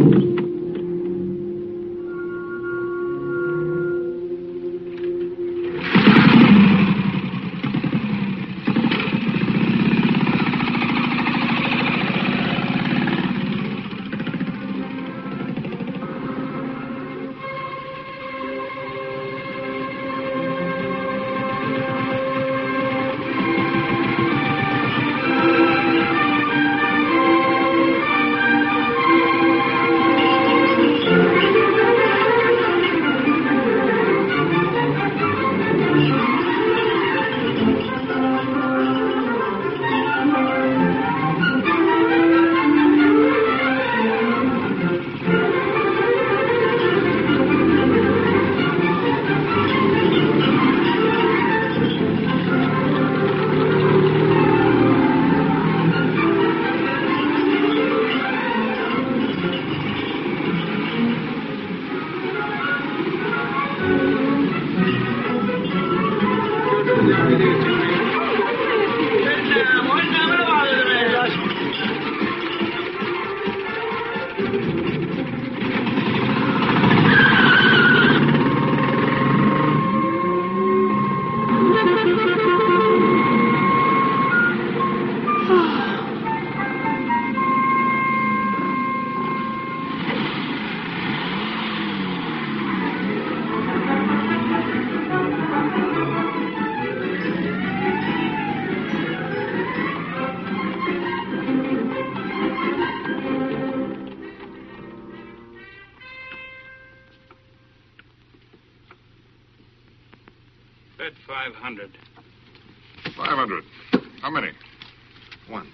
Bet 500. 500. How many? One.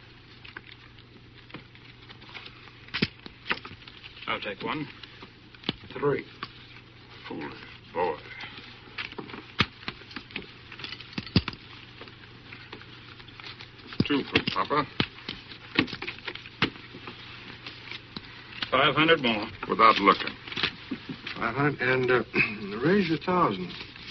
I'll take one. 3. Foolish boy. Two for Papa. 500 more. Without looking. 500 and raise 1,000.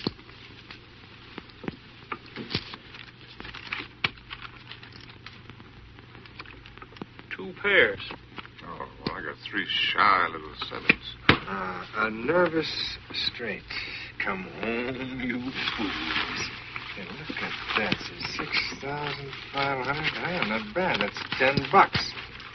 Two pairs. Oh, well, I got 3 shy little sevens. A nervous straight. Come home, you fools. Hey, look at that. It's 6,500. Ah, not bad. That's $10.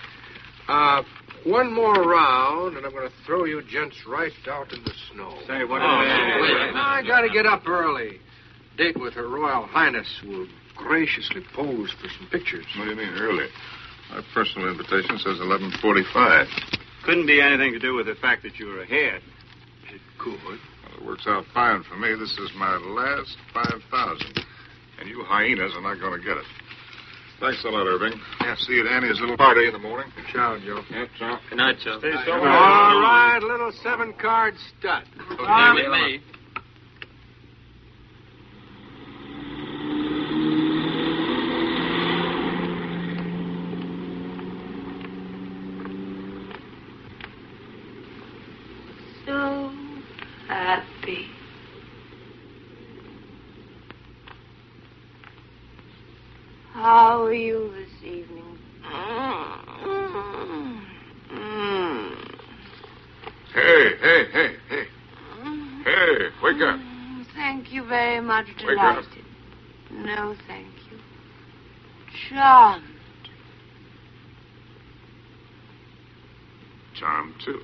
One more round, and I'm going to throw you gents right out in the snow. Say, what I got to get up early. Date with Her Royal Highness will graciously pose for some pictures. What do you mean, early? My personal invitation says 11:45. Couldn't be anything to do with the fact that you were ahead. It could. Well, it works out fine for me. This is my last 5,000. And you hyenas are not going to get it. Thanks a lot, Irving. Yeah. See you at Annie's little party in the morning. Ciao, Joe. Yeah, ciao. Good night, Joe. Stay so All right, little 7-card stud. with me. So happy. How are you this evening? Hey. Hey, wake up. Thank you very much, Wake up. delighted. No, thank you. Charmed. Charmed, too.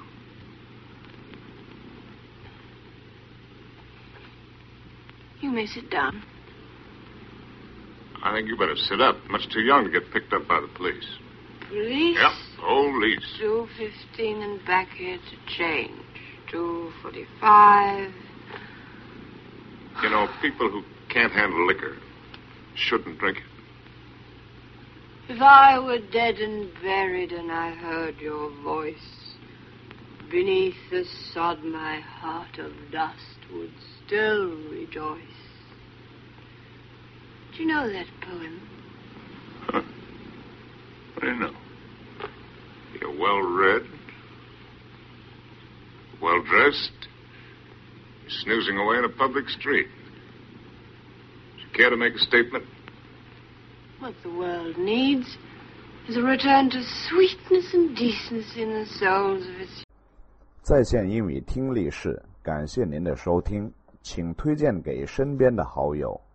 You may sit down. I think you better sit up. Much too young to get picked up by the police. Police? Yep, police. 2:15 and back here to change. 2:45. You know, people who can't handle liquor shouldn't drink it. If I were dead and buried and I heard your voice, beneath the sod my heart of dust would still rejoice. Do you know that poem? Huh? What do you know? You're well-read, well-dressed, snoozing away in a public street. Do you care to make a statement? What the world needs is a return to sweetness and decency in the souls of its 在线英语听力室，感谢您的收听，请推荐给身边的好友。